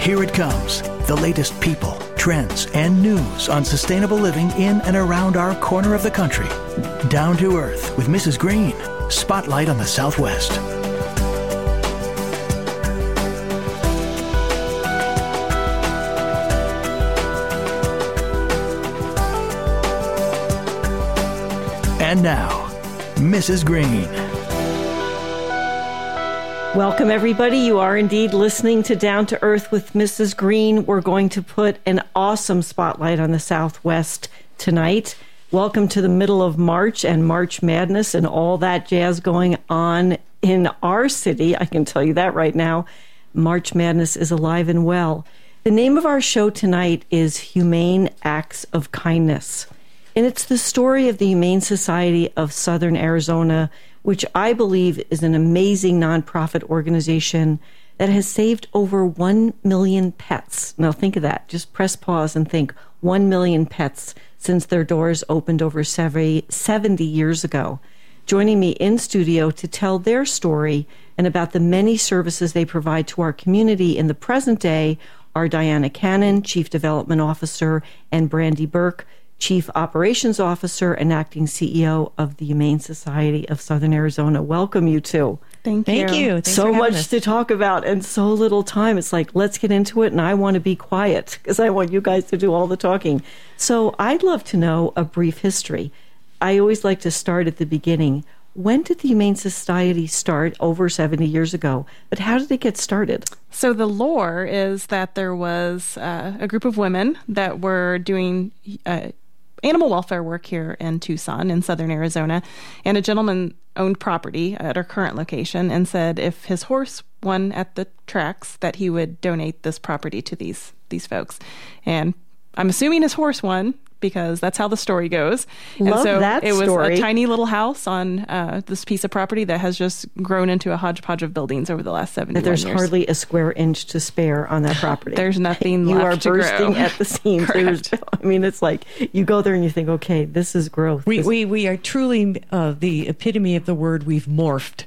Here it comes, the latest people, trends, and news on sustainable living in and around our corner of the country. Down to Earth with Mrs. Green. Spotlight on the Southwest. And now, Mrs. Green. Welcome, everybody. You are indeed listening to Down to Earth with Mrs. Green. We're going to put an awesome spotlight on the Southwest tonight. Welcome to the middle of March and March Madness and all that jazz going on in our city. I can tell you that right now. March Madness is alive and well. The name of our show tonight is Humane Acts of Kindness. And it's the story of the Humane Society of Southern Arizona, which I believe is an amazing nonprofit organization that has saved over 1 million pets. Now think of that. Just press pause and think 1 million pets since their doors opened over 70 years ago. Joining me in studio to tell their story and about the many services they provide to our community in the present day are Diana Cannon, Chief Development Officer, and Brandy Burke, Chief Operations Officer and Acting CEO of the Humane Society of Southern Arizona. Welcome, you two. Thank you. Thanks so much to talk about and so little time. It's like, let's get into it, and I want to be quiet because I want you guys to do all the talking. So I'd love to know a brief history. I always like to start at the beginning. When did the Humane Society start? Over 70 years ago. But how did it get started? So the lore is that there was a group of women that were doing animal welfare work here in Tucson in southern Arizona, and a gentleman owned property at our current location and said if his horse won at the tracks that he would donate this property to these folks. And I'm assuming his horse won because that's how the story goes. Love and so that it was story. a tiny little house on this piece of property that has just grown into a hodgepodge of buildings over the last 71 There's years. hardly a square inch to spare on that property. There's nothing you left to are bursting grow. at the seams. It's like you go there and you think, okay, this is growth. We are truly the epitome of the word we've morphed.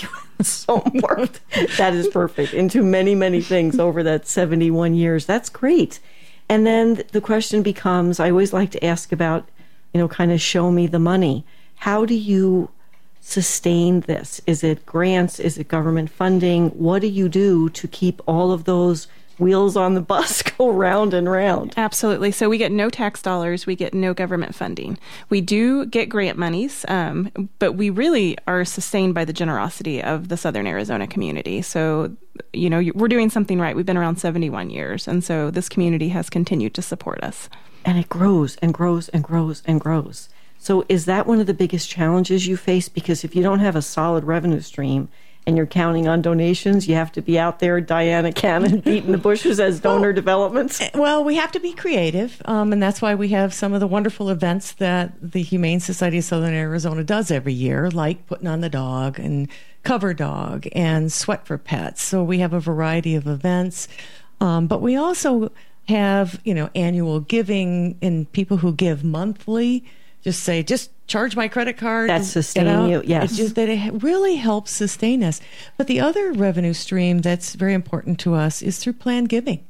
So morphed. That is perfect. Into many, many things over that 71 years. That's great. And then the question becomes, I always like to ask about, kind of show me the money. How do you sustain this? Is it grants? Is it government funding? What do you do to keep all of those wheels on the bus go round and round? Absolutely. So we get no tax dollars. We get no government funding. We do get grant monies, but we really are sustained by the generosity of the Southern Arizona community. So, we're doing something right. We've been around 71 years. And so this community has continued to support us. And it grows and grows and grows and grows. So is that one of the biggest challenges you face? Because if you don't have a solid revenue stream and you're counting on donations, you have to be out there, Diana Cannon, beating the bushes as donor developments. Well, we have to be creative, and that's why we have some of the wonderful events that the Humane Society of Southern Arizona does every year, like Putting on the Dog and Cover Dog and Sweat for Pets. So we have a variety of events, but we also have, annual giving, and people who give monthly just charge my credit card. That's sustaining you, yes. It's just that it really helps sustain us. But the other revenue stream that's very important to us is through planned giving.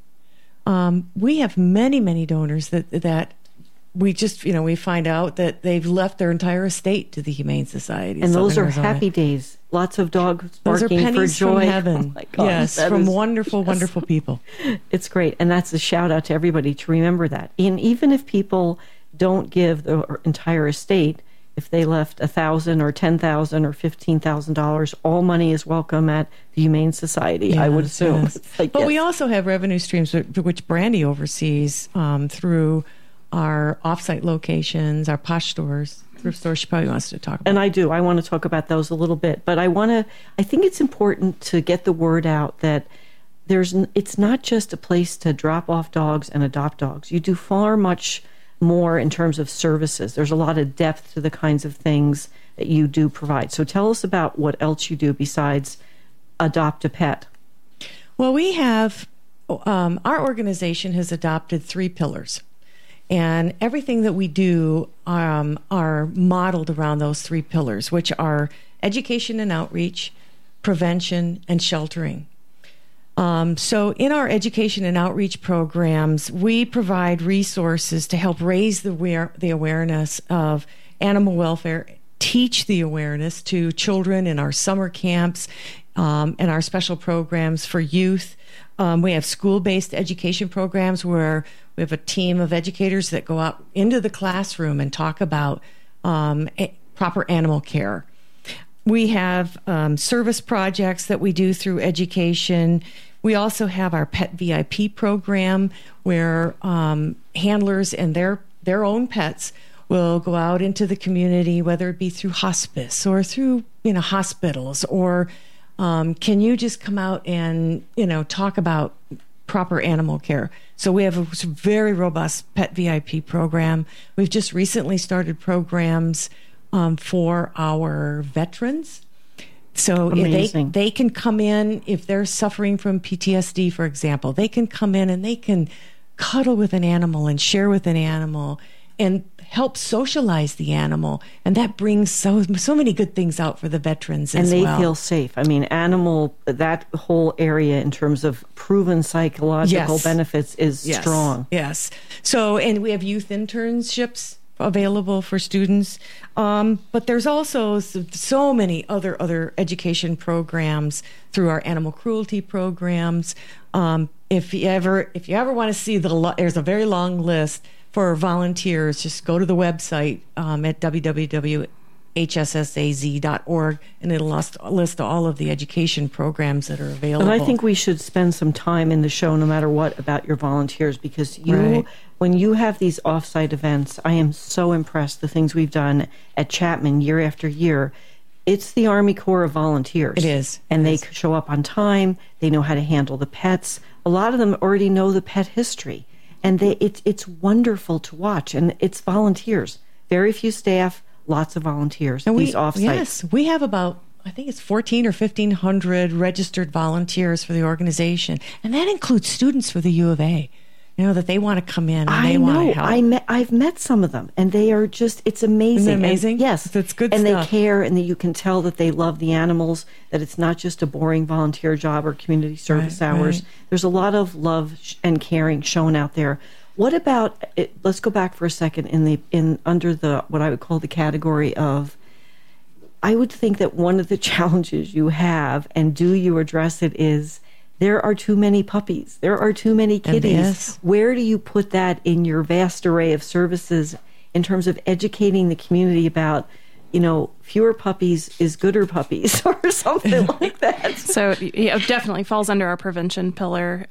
We have many, many donors that we just, we find out that they've left their entire estate to the Humane Society. And those are Arizona. happy days. Lots of dogs those barking are pennies for joy. From heaven. Oh my God, yes, from wonderful, wonderful people. It's great. And that's a shout out to everybody to remember that. And even if people don't give the entire estate, if they left $1,000 or $10,000 or $15,000, all money is welcome at the Humane Society, yes, I would assume. Yes. But we also have revenue streams which Brandy oversees through our offsite locations, our posh stores, thrift stores. She probably wants to talk about. And I do. I want to talk about those a little bit. But I think it's important to get the word out that it's not just a place to drop off dogs and adopt dogs. You do far much more in terms of services. There's a lot of depth to the kinds of things that you do provide. So tell us about what else you do besides adopt a pet. Well, we have, our organization has adopted 3 pillars. And everything that we do are modeled around those 3 pillars, which are education and outreach, prevention, and sheltering. So in our education and outreach programs, we provide resources to help raise the awareness of animal welfare, teach the awareness to children in our summer camps and our special programs for youth. We have school-based education programs where we have a team of educators that go out into the classroom and talk about proper animal care. We have service projects that we do through education. We also have our Pet VIP program where handlers and their own pets will go out into the community, whether it be through hospice or through hospitals, or can you just come out and talk about proper animal care. So we have a very robust Pet VIP program. We've just recently started programs for our veterans. So they can come in if they're suffering from PTSD, for example. They can come in and they can cuddle with an animal and share with an animal and help socialize the animal. And that brings so many good things out for the veterans as well. And they feel safe. I mean, that whole area in terms of proven psychological benefits is strong. Yes. So, and we have youth internships available for students. But there's also so many other education programs through our animal cruelty programs. If you ever want to see there's a very long list for volunteers. Just go to the website at www.hssaz.org, and it'll list all of the education programs that are available. And I think we should spend some time in the show, no matter what, about your volunteers, because when you have these off-site events, I am so impressed the things we've done at Chapman year after year. It's the Army Corps of Volunteers. It is. And they show up on time. They know how to handle the pets. A lot of them already know the pet history. And it's wonderful to watch. And it's volunteers. Very few staff, lots of volunteers. And these off-sites. Yes, we have about, I think it's 1,400 or 1,500 registered volunteers for the organization. And that includes students for the U of A. That they want to come in and they want to help. I've met some of them, and they are just, it's amazing. Isn't it amazing? Yes. That's good and stuff. And they care, and you can tell that they love the animals, that it's not just a boring volunteer job or community service hours. Right. There's a lot of love and caring shown out there. What about, let's go back for a second under the, what I would call the category of, I would think that one of the challenges you have, and do you address it, is there are too many puppies. There are too many kitties. Yes. Where do you put that in your vast array of services in terms of educating the community about, fewer puppies is gooder puppies or something like that? So it definitely falls under our prevention pillar.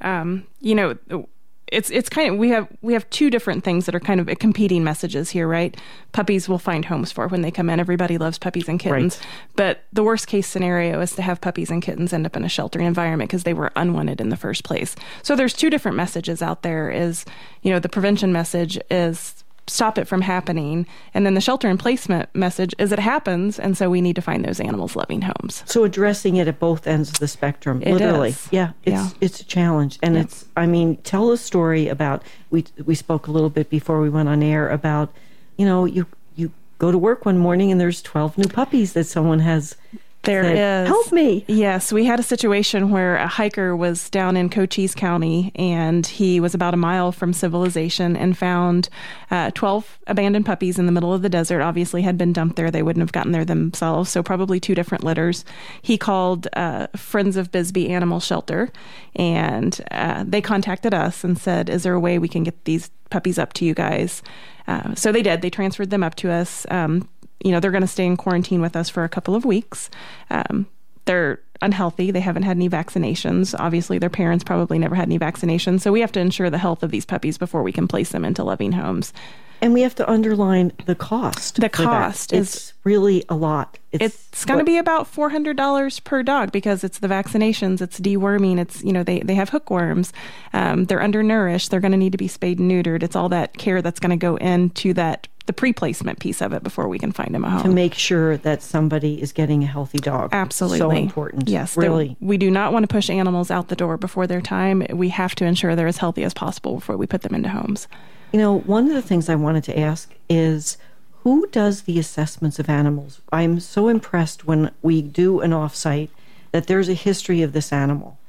It's kind of, we have two different things that are kind of competing messages here, right? Puppies will find homes for when they come in. Everybody loves puppies and kittens. Right. But the worst case scenario is to have puppies and kittens end up in a sheltering environment because they were unwanted in the first place. So there's two different messages out there. Is, the prevention message is stop it from happening. And then the shelter and placement message is it happens, and so we need to find those animals loving homes. So addressing it at both ends of the spectrum, literally. Is. Yeah, it's a challenge. And tell a story about, we spoke a little bit before we went on air about, you go to work one morning and there's 12 new puppies that someone has said, help me. Yes, we had a situation where a hiker was down in Cochise County, and he was about a mile from civilization and found 12 abandoned puppies in the middle of the desert. Obviously had been dumped there. They wouldn't have gotten there themselves, so probably two different litters. He called Friends of Bisbee Animal Shelter, and they contacted us and said, is there a way we can get these puppies up to you guys? So they did. They transferred them up to us. They're going to stay in quarantine with us for a couple of weeks. They're unhealthy. They haven't had any vaccinations. Obviously, their parents probably never had any vaccinations. So we have to ensure the health of these puppies before we can place them into loving homes. And we have to underline the cost. The cost is really a lot. It's going to be about $400 per dog because it's the vaccinations, it's deworming, it's, they have hookworms, they're undernourished, they're going to need to be spayed and neutered. It's all that care that's going to go into the pre-placement piece of it before we can find them a home. To make sure that somebody is getting a healthy dog. Absolutely. So important. Yes. Really. We do not want to push animals out the door before their time. We have to ensure they're as healthy as possible before we put them into homes. One of the things I wanted to ask is, who does the assessments of animals? I'm so impressed when we do an offsite that there's a history of this animal.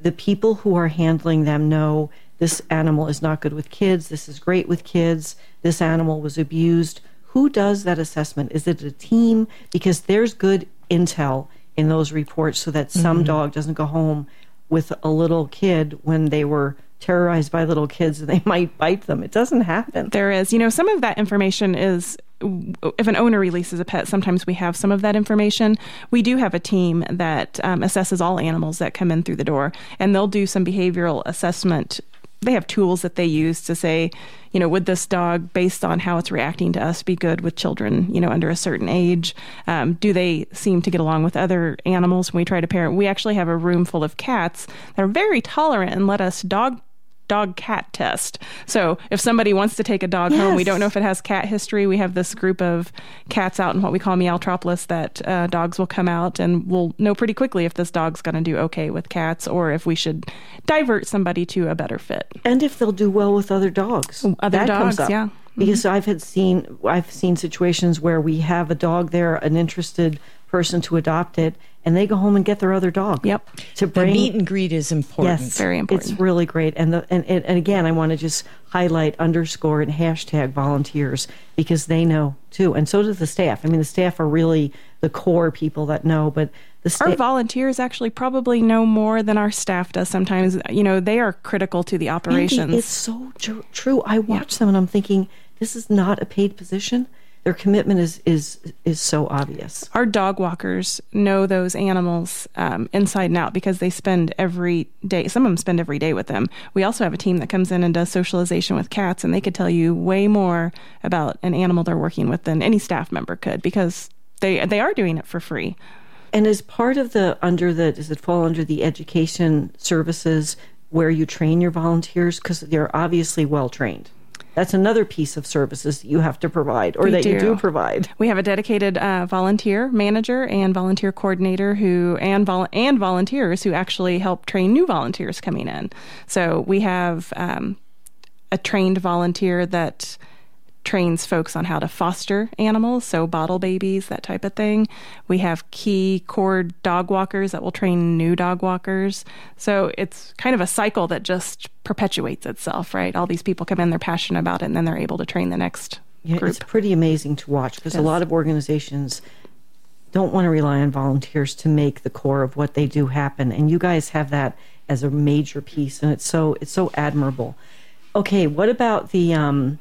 the people who are handling them know this animal is not good with kids, this is great with kids, this animal was abused. Who does that assessment? Is it a team? Because there's good intel in those reports so that some dog doesn't go home with a little kid when they were terrorized by little kids and they might bite them. It doesn't happen. There is. Some of that information is, if an owner releases a pet, sometimes we have some of that information. We do have a team that assesses all animals that come in through the door, and they'll do some behavioral assessment. They have tools that they use to say, would this dog, based on how it's reacting to us, be good with children, under a certain age? Do they seem to get along with other animals when we try to parent? We actually have a room full of cats that are very tolerant and let us dog-cat test. So if somebody wants to take a dog home, we don't know if it has cat history. We have this group of cats out in what we call Meowtropolis that dogs will come out, and we'll know pretty quickly if this dog's going to do okay with cats or if we should divert somebody to a better fit. And if they'll do well with other dogs. Other dogs, yeah. Because I've seen situations where we have a dog there, an interested person to adopt it, and they go home and get their other dog. Yep. The meet and greet is important. Yes, very important. It's really great. And again, I want to just highlight, underscore, and hashtag volunteers, because they know too, and so does the staff. I mean, the staff are really the core people that know, but our volunteers actually probably know more than our staff does sometimes. They are critical to the operations. Andy, it's so true. I watch them and I'm thinking, this is not a paid position. Their commitment is so obvious. Our dog walkers know those animals inside and out because they spend every day. Some of them spend every day with them. We also have a team that comes in and does socialization with cats, and they could tell you way more about an animal they're working with than any staff member could because they are doing it for free. And as part of does it fall under the education services where you train your volunteers? Because they're obviously well trained. That's another piece of services that you have to provide, or you do provide. We have a dedicated volunteer manager and volunteer coordinator and volunteers who actually help train new volunteers coming in. So we have a trained volunteer that trains folks on how to foster animals, so bottle babies, that type of thing. We have key core dog walkers that will train new dog walkers. So it's kind of a cycle that just perpetuates itself, right? All these people come in, they're passionate about it, and then they're able to train the next group. It's pretty amazing to watch because a lot of organizations don't want to rely on volunteers to make the core of what they do happen. And you guys have that as a major piece, and it's so admirable. Okay, what about the...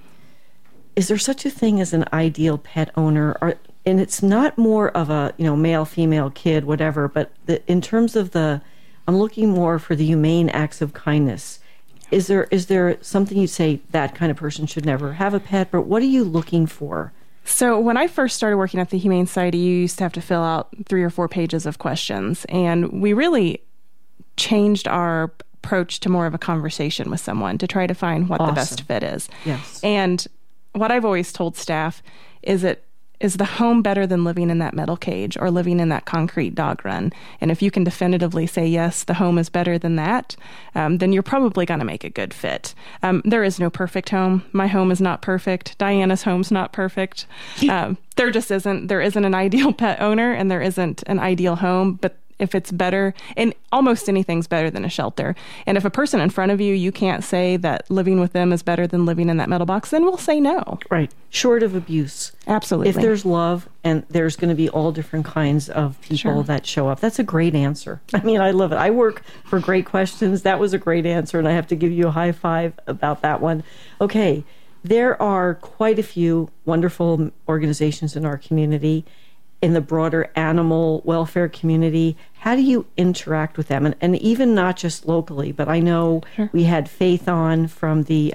is there such a thing as an ideal pet owner? And it's not more of a, male, female, kid, whatever, but in terms of I'm looking more for the humane acts of kindness. Is there something you'd say that kind of person should never have a pet, but what are you looking for? So when I first started working at the Humane Society, you used to have to fill out 3 or 4 pages of questions, and we really changed our approach to more of a conversation with someone to try to find what the best fit is. Yes. And what I've always told staff is the home better than living in that metal cage or living in that concrete dog run? And if you can definitively say, yes, the home is better than that, then you're probably going to make a good fit. There is no perfect home. My home is not perfect. Diana's home's not perfect. There just isn't. There isn't an ideal pet owner and there isn't an ideal home, but if it's better, and almost anything's better than a shelter. And if a person in front of you, you can't say that living with them is better than living in that metal box, then we'll say no. Right. Short of abuse. Absolutely. If there's love, and there's going to be all different kinds of people that show up. That's a great answer. I mean, I love it. I work for great questions. That was a great answer, and I have to give you a high five about that one. Okay. There are quite a few wonderful organizations in our community, in the broader animal welfare community. How do you interact with them? And even not just locally, but I know we had Faith on from the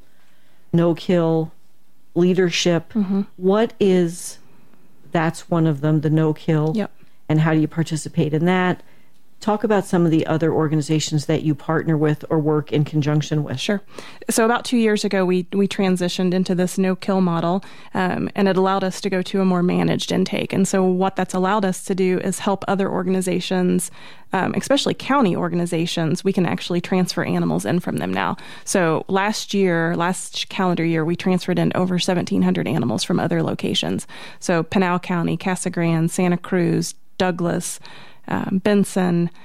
No Kill leadership. Mm-hmm. That's one of them, the No Kill. Yep. And how do you participate in that? Talk about some of the other organizations that you partner with or work in conjunction with. Sure. So about 2 years ago, we transitioned into this no-kill model, and it allowed us to go to a more managed intake. And so what that's allowed us to do is help other organizations, especially county organizations. We can actually transfer animals in from them now. So last calendar year, we transferred in over 1,700 animals from other locations. So Pinal County, Casa Grande, Santa Cruz, Douglas, Benson,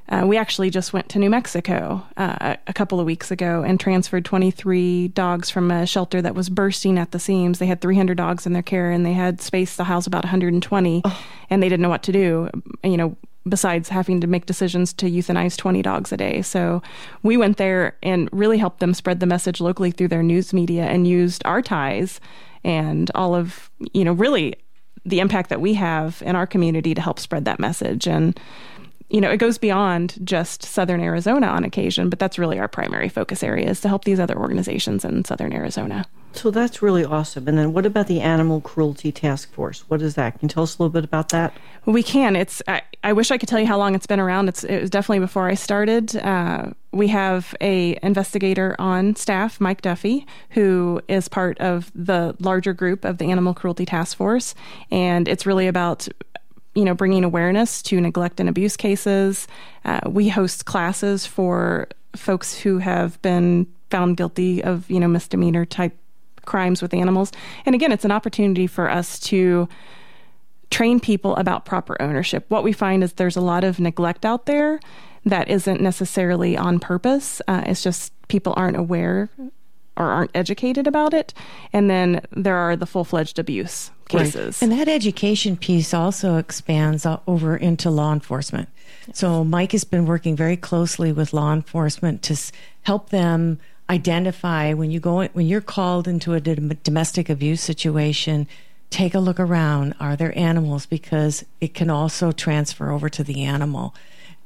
We actually just went to New Mexico a couple of weeks ago and transferred 23 dogs from a shelter that was bursting at the seams. They had 300 dogs in their care, and they had space to house about 120, and they didn't know what to do, besides having to make decisions to euthanize 20 dogs a day. So we went there and really helped them spread the message locally through their news media, and used our ties and all of, really the impact that we have in our community to help spread that message. And it goes beyond just Southern Arizona on occasion, but that's really our primary focus area, is to help these other organizations in Southern Arizona. So that's really awesome. And then what about the Animal Cruelty Task Force? What is that? Can you tell us a little bit about that? We can. I wish I could tell you how long it's been around. It was definitely before I started. We have a investigator on staff, Mike Duffy, who is part of the larger group of the Animal Cruelty Task Force. And it's really about bringing awareness to neglect and abuse cases. We host classes for folks who have been found guilty of, misdemeanor type crimes with animals. And again, it's an opportunity for us to train people about proper ownership. What we find is there's a lot of neglect out there that isn't necessarily on purpose. It's just people aren't aware or aren't educated about it. And then there are the full-fledged abuse cases. Right. And that education piece also expands over into law enforcement. Yes. So Mike has been working very closely with law enforcement to help them identify when you're called into a domestic abuse situation, take a look around. Are there animals? Because it can also transfer over to the animal.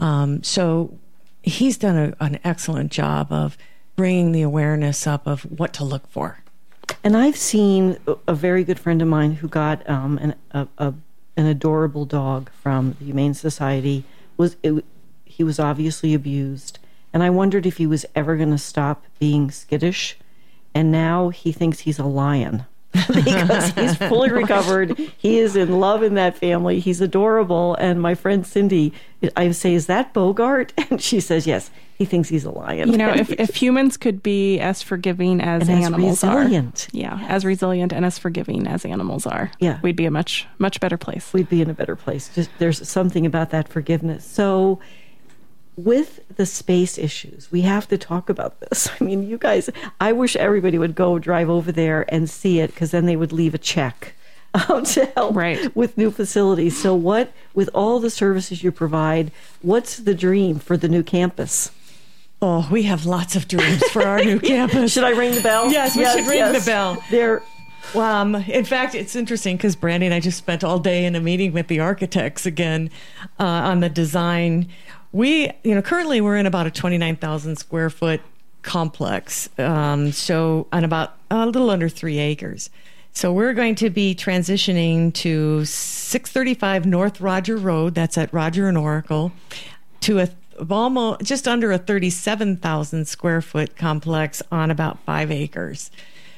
So he's done an excellent job of bringing the awareness up of what to look for. And I've seen a very good friend of mine who got an adorable dog from the Humane Society. He was obviously abused, and I wondered if he was ever going to stop being skittish. And now he thinks he's a lion because he's fully recovered. He is in love in that family. He's adorable. And my friend Cindy, I say, "Is that Bogart?" And she says, "Yes." He thinks he's a lion. If humans could be as forgiving as animals resilient. are. Yeah, as resilient and as forgiving as animals are. Yeah. We'd be a much, much better place. We'd be in a better place. Just there's something about that forgiveness. So with the space issues, we have to talk about this. I mean, you guys, I wish everybody would go drive over there and see it, because then they would leave a check to help with new facilities. So with all the services you provide, what's the dream for the new campus? Oh, we have lots of dreams for our new campus. Should I ring the bell? Yes, we should ring the bell. There. In fact, it's interesting because Brandy and I just spent all day in a meeting with the architects again on the design. We, currently we're in about a 29,000 square foot complex, so on about a little under 3 acres. So we're going to be transitioning to 635 North Roger Road. That's at Roger and Oracle, to almost just under a 37,000 square foot complex on about 5 acres.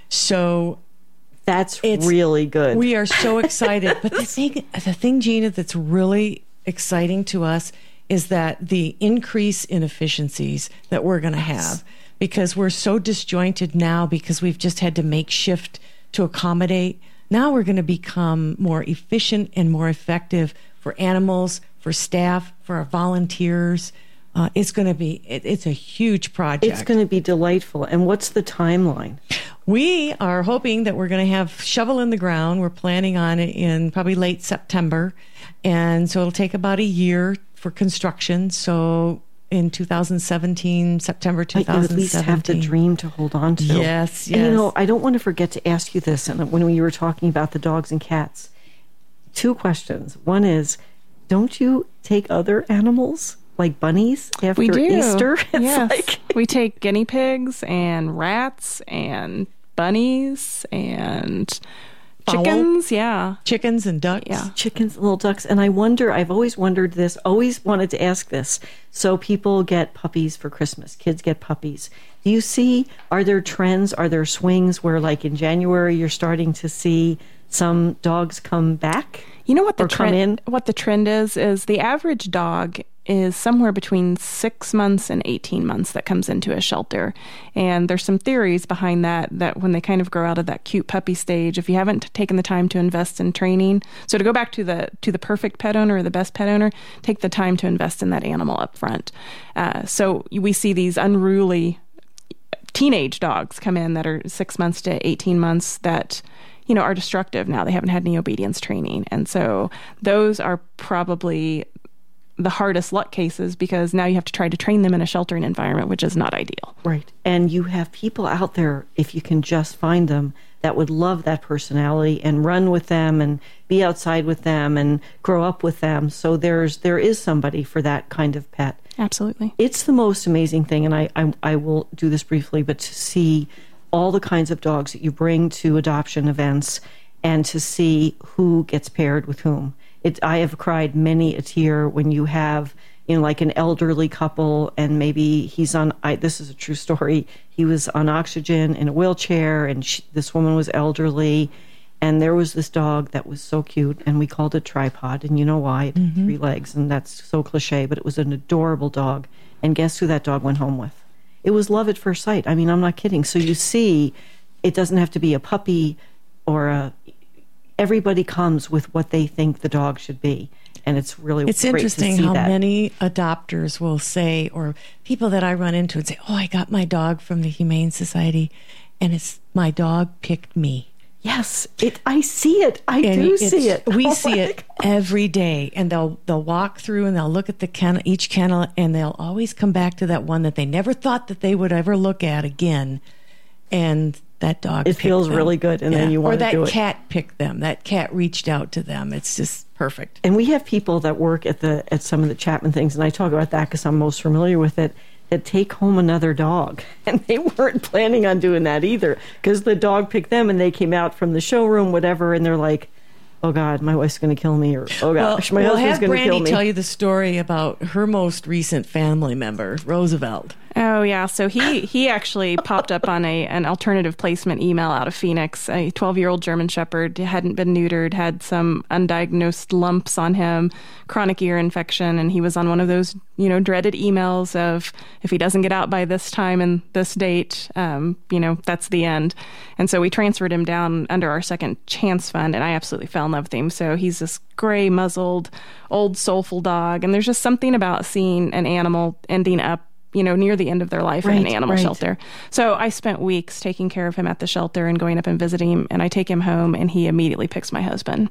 So that's really good. We are so excited. But the thing, Gina, that's really exciting to us is that the increase in efficiencies that we're going to have, because we're so disjointed now because we've just had to make shift to accommodate. Now we're going to become more efficient and more effective for animals, for staff, for our volunteers. It's a huge project. It's going to be delightful. And what's the timeline? We are hoping that we're going to have shovel in the ground. We're planning on it in probably late September. And so it'll take about a year for construction. So in 2017, September 2017. You at least have the dream to hold on to. Yes. And, I don't want to forget to ask you this. And when we were talking about the dogs and cats, 2 questions. One is, don't you take other animals, like bunnies, after Easter? Yes. We take guinea pigs and rats and bunnies and chickens. Yeah. Chickens and ducks. Yeah. Chickens, little ducks. And I've always wondered this, always wanted to ask this. So people get puppies for Christmas. Kids get puppies. Do you see, are there trends, are there swings where like in January you're starting to see some dogs come back? You know what the trend is the average dog is somewhere between 6 months and 18 months that comes into a shelter. And there's some theories behind that when they kind of grow out of that cute puppy stage, if you haven't taken the time to invest in training. So to go back to the perfect pet owner or the best pet owner, take the time to invest in that animal up front. So we see these unruly teenage dogs come in that are 6 months to 18 months that, are destructive now. They haven't had any obedience training. And so those are probably the hardest luck cases, because now you have to try to train them in a sheltering environment, which is not ideal. Right. And you have people out there, if you can just find them, that would love that personality and run with them and be outside with them and grow up with them. So there is somebody for that kind of pet. Absolutely. It's the most amazing thing, and I will do this briefly, but to see all the kinds of dogs that you bring to adoption events and to see who gets paired with whom. I have cried many a tear when you have, like an elderly couple, and maybe he's on, this is a true story, he was on oxygen in a wheelchair, and this woman was elderly, and there was this dog that was so cute, and we called it Tripod, and you know why, it had 3 legs, and that's so cliche, but it was an adorable dog, and guess who that dog went home with? It was love at first sight. I mean, I'm not kidding. So you see, it doesn't have to be a puppy or everybody comes with what they think the dog should be. And it's really It's great interesting to see how that. many adopters will say, or people that I run into and say, oh, I got my dog from the Humane Society, and it's my dog picked me. Yes, I see it. I do see it. We see it every day, and they'll walk through and they'll look at the kennel, each kennel, and they'll always come back to that one that they never thought that they would ever look at again. And that dog, it feels them. really good, and then you want to do it. Or that cat picked them. That cat reached out to them. It's just perfect. And we have people that work at some of the Chapman things, and I talk about that because I'm most familiar with it, that take home another dog. And they weren't planning on doing that either, because the dog picked them and they came out from the showroom, whatever, and they're like, oh God, my wife's going to kill me, or oh gosh, my husband's going to kill me. We'll have Brandy tell you the story about her most recent family member, Roosevelt. Oh, yeah. So he actually popped up on an alternative placement email out of Phoenix. A 12-year-old German Shepherd, hadn't been neutered, had some undiagnosed lumps on him, chronic ear infection, and he was on one of those, dreaded emails of, if he doesn't get out by this time and this date, that's the end. And so we transferred him down under our Second Chance Fund, and I absolutely fell in love with him. So he's this gray, muzzled, old, soulful dog, and there's just something about seeing an animal ending up near the end of their life in an animal shelter. So I spent weeks taking care of him at the shelter and going up and visiting him, and I take him home and he immediately picks my husband.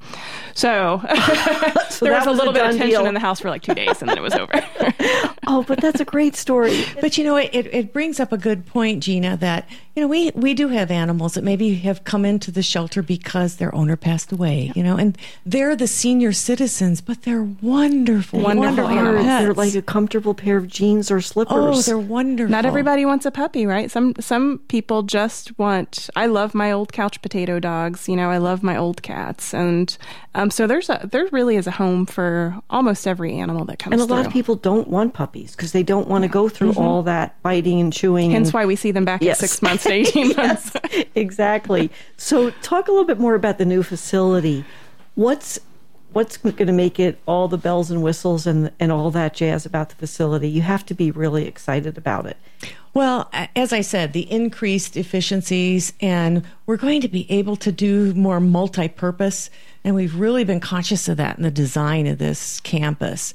So, there was a little bit of tension in the house for like 2 days, and then it was over. Oh, but that's a great story. But it brings up a good point, Gina, that we do have animals that maybe have come into the shelter because their owner passed away, and they're the senior citizens, but they're wonderful animals. They're like a comfortable pair of jeans or slippers. Oh, they're wonderful. Not everybody wants a puppy, right? Some people just want. I love my old couch potato dogs. I love my old cats, and so there really is a home for almost every animal that comes. And a lot of people don't want puppies because they don't want to go through all that biting and chewing. Hence why we see them back at 6 months to 18 months. Yes, exactly. So talk a little bit more about the new facility. What's going to make it all the bells and whistles and all that jazz about the facility? You have to be really excited about it. Well, as I said, the increased efficiencies, and we're going to be able to do more multi-purpose, and we've really been conscious of that in the design of this campus.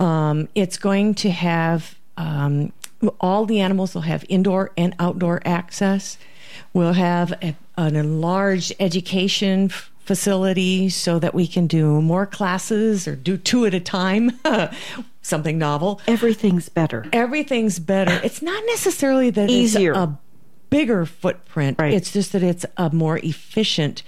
It's going to have all the animals will have indoor and outdoor access. We'll have an enlarged education facility so that we can do more classes or do 2 at a time, something novel. Everything's better. Everything's better. It's not necessarily that easier. It's a bigger footprint. Right. It's just that it's a more efficient.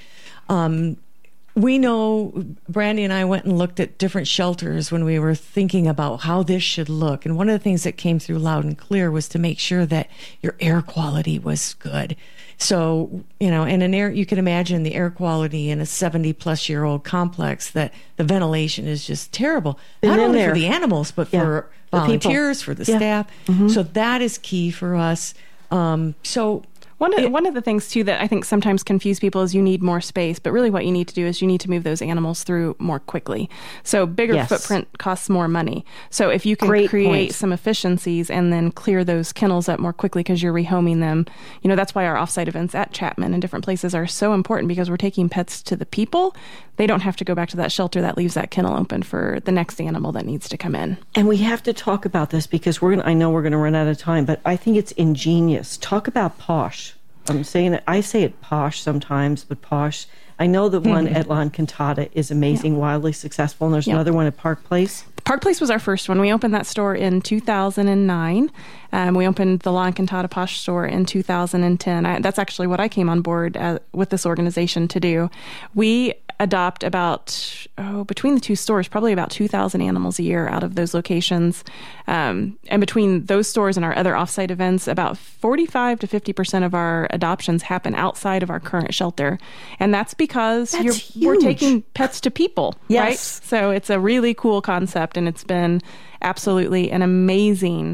We know, Brandy and I went and looked at different shelters when we were thinking about how this should look. And one of the things that came through loud and clear was to make sure that your air quality was good. So, in an air, you can imagine the air quality in a 70-plus-year-old complex, that the ventilation is just terrible. Not only for the animals, but for volunteers, for the staff. Mm-hmm. So that is key for us. One of the things, too, that I think sometimes confuse people is you need more space, but really what you need to do is you need to move those animals through more quickly. So bigger footprint costs more money. So if you can create some efficiencies and then clear those kennels up more quickly because you're rehoming them, that's why our offsite events at Chapman and different places are so important, because we're taking pets to the people. They don't have to go back to that shelter that leaves that kennel open for the next animal that needs to come in. And we have to talk about this because I know we're going to run out of time, but I think it's ingenious. Talk about Posh. I'm saying it. I say it Posh sometimes, but Posh. I know the one at La Encantada is amazing, wildly successful, and there's another one at Park Place. Park Place was our first one. We opened that store in 2009. We opened the La Encantada Posh store in 2010. That's actually what I came on board with this organization to do. We adopt about, between the two stores, probably about 2,000 animals a year out of those locations. And between those stores and our other offsite events, about 45 to 50% of our adoptions happen outside of our current shelter. And that's because we're taking pets to people, right? So it's a really cool concept, and it's been absolutely an amazing,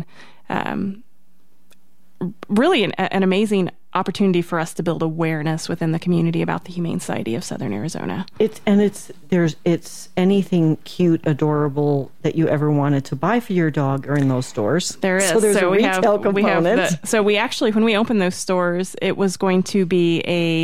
really an amazing opportunity for us to build awareness within the community about the Humane Society of Southern Arizona. It's anything cute, adorable that you ever wanted to buy for your dog are in those stores. There is. So there's a retail component. So we actually, when we opened those stores, it was going to be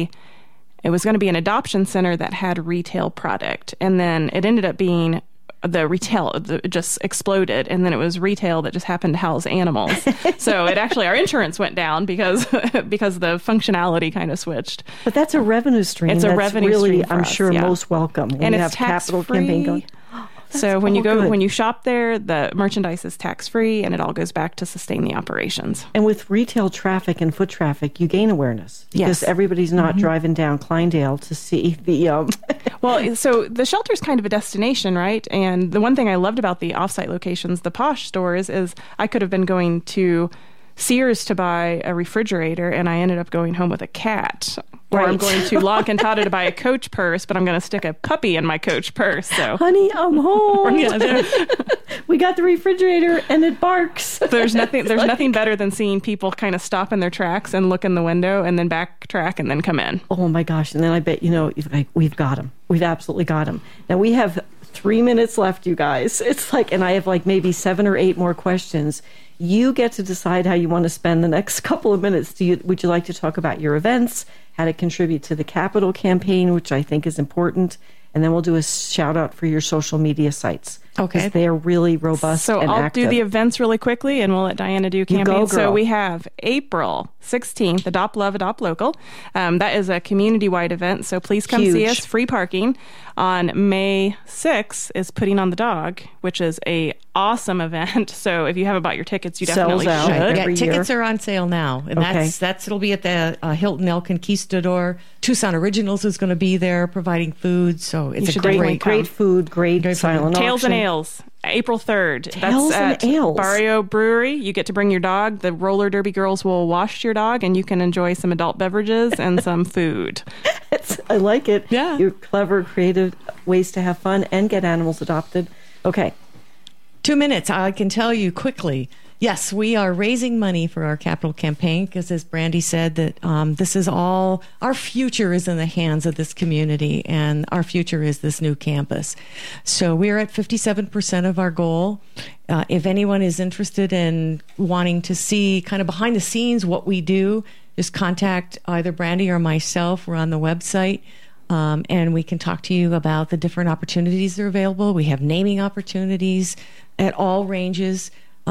an adoption center that had retail product, and then it ended up being the retail just exploded, and then it was retail that just happened to house animals. So it actually, our insurance went down because the functionality kind of switched. But that's a revenue stream. It's a revenue stream for I'm us, sure most welcome. When and you it's have capital campaign going. So when you shop there, the merchandise is tax-free, and it all goes back to sustain the operations. And with retail traffic and foot traffic, you gain awareness because everybody's not driving down Kleindale to see the. Well, so the shelter's kind of a destination, right? And the one thing I loved about the offsite locations, the Posh stores, is I could have been going to Sears to buy a refrigerator, and I ended up going home with a cat. Or I'm going to La Encantada to buy a Coach purse, but I'm going to stick a puppy in my Coach purse. So, honey, I'm home. We got the refrigerator, and it barks. There's nothing better than seeing people kind of stop in their tracks and look in the window, and then backtrack, and then come in. Oh my gosh! And then I bet we've got him. We've absolutely got him. Now we have 3 minutes left, you guys. It's and I have maybe 7 or 8 more questions. You get to decide how you want to spend the next couple of minutes. Would you like to talk about your events, how to contribute to the capital campaign, which I think is important, and then we'll do a shout out for your social media sites. Okay. They're really robust and I'll active. do the events really quickly, and we'll let Diana do campaign. You go, girl. So we have April 16th, Adopt Love, Adopt Local. That is a community-wide event, so please come see us. Free parking. On May 6th is Putting on the Dog, which is a awesome event. So if you haven't bought your tickets, you definitely Sells out should. every Tickets year. are on sale now, and it'll be at the Hilton El Conquistador. Tucson Originals is going to be there providing food, so it's a great food, great silent Tails auction. and Ales, April 3rd. Tails That's at and Ales. Barrio Brewery. You get to bring your dog. The roller derby girls will wash your dog, and you can enjoy some adult beverages and some food. I like it. Yeah. You're clever, creative ways to have fun and get animals adopted. Okay. 2 minutes. I can tell you quickly. Yes, we are raising money for our capital campaign because, as Brandy said, that this is all, our future is in the hands of this community, and our future is this new campus. So we're at 57% of our goal. If anyone is interested in wanting to see kind of behind the scenes what we do, just contact either Brandy or myself. We're on the website. And we can talk to you about the different opportunities that are available. We have naming opportunities at all ranges.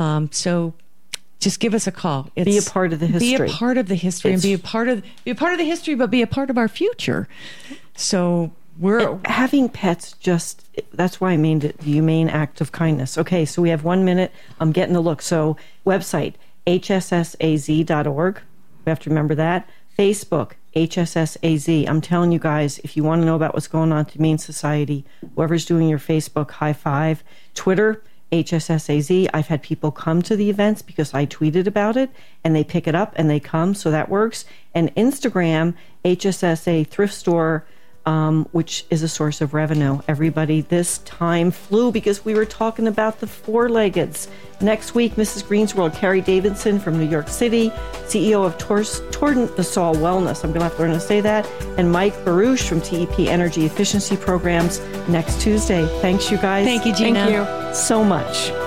So just give us a call. Be a part of the history. Be a part of the history, and be a part of the history, but be a part of our future. So we're having pets. That's why I named it the Humane Act of Kindness. Okay, so we have 1 minute. I'm getting a look. So website hssaz.org. We have to remember that. Facebook, HSSAZ. I'm telling you guys, if you want to know about what's going on at the Humane Society, whoever's doing your Facebook, high five. Twitter, HSSAZ. I've had people come to the events because I tweeted about it, and they pick it up and they come, so that works. And Instagram, HSSA Thrift Store, which is a source of revenue. Everybody, this time flew because we were talking about the four-leggeds. Next week, Mrs. Green's World, Carrie Davidson from New York City, CEO of Tordenthal Wellness, I'm going to have to learn to say that, and Mike Baruch from TEP Energy Efficiency Programs next Tuesday. Thanks, you guys. Thank you, Gina. Thank you so much.